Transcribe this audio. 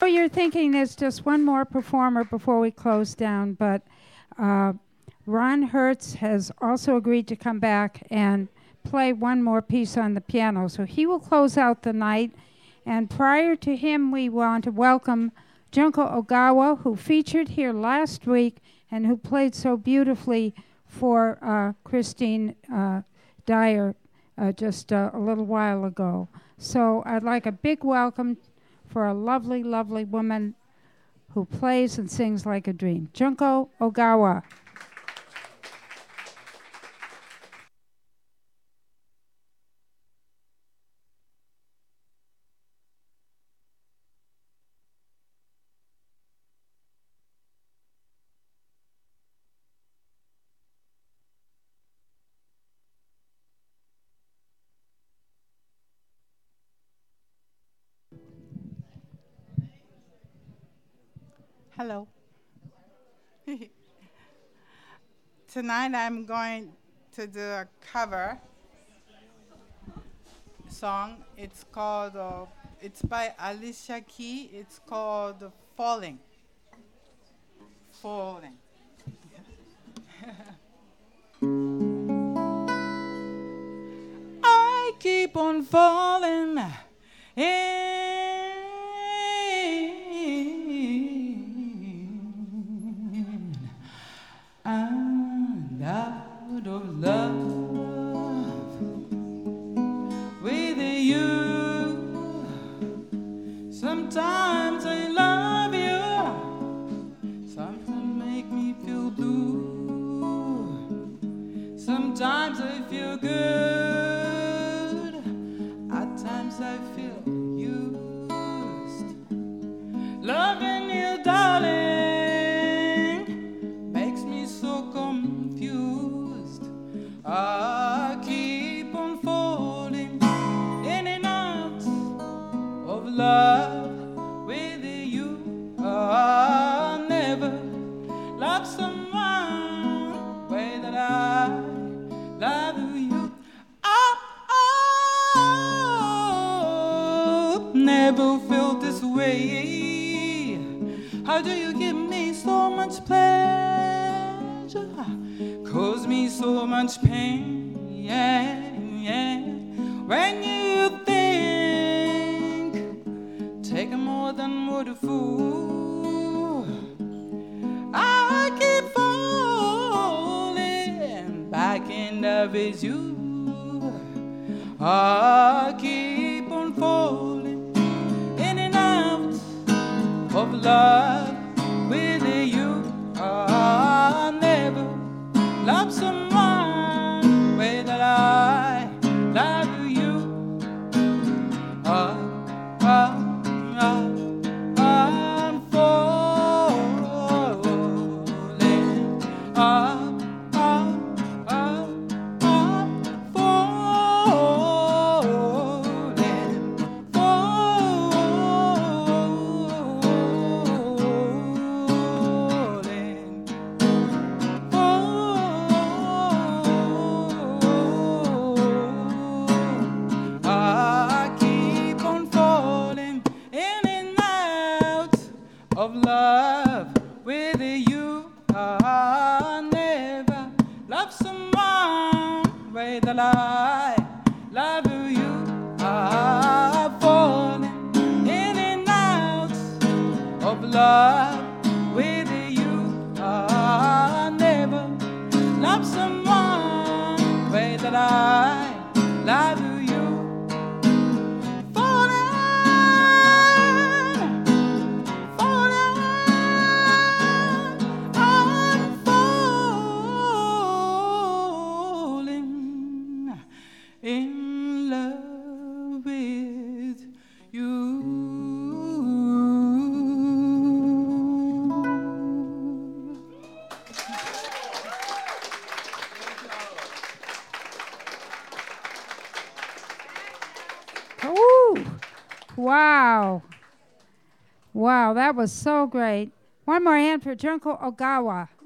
you're thinking there's just one more performer before we close down, but Ron Hertz has also agreed to come back and play one more piece on the piano. So he will close out the night. And prior to him, we want to welcome Junko Ogawa, who featured here last week and who played so beautifully for Christine Dyer just a little while ago. So I'd like a big welcome for a lovely, lovely woman who plays and sings like a dream. Junko Ogawa. Hello. Tonight I'm going to do a cover song. It's called, it's by Alicia Key. It's called Falling. Falling. I keep on falling and out of love with you. Sometimes I love you, sometimes make me feel blue. Sometimes I feel good, at times I feel used. Loving you, darling, I keep on falling in and out of love with you. I never love someone the way that I love you. I've never felt this way. How do you give me so much pleasure? Cause me so much pain, yeah, yeah. When you think, take more than what a fool. I keep falling back in love with you. I keep on falling in and out of love with you. I never love someone the way that I love you. I'm falling. I'm of love with you. I never love someone the way that I love you. I've fallen in and out of love with you. I never love someone the way that I love you. In love with you. Ooh. Wow. Wow, that was so great. One more hand for Junko Ogawa.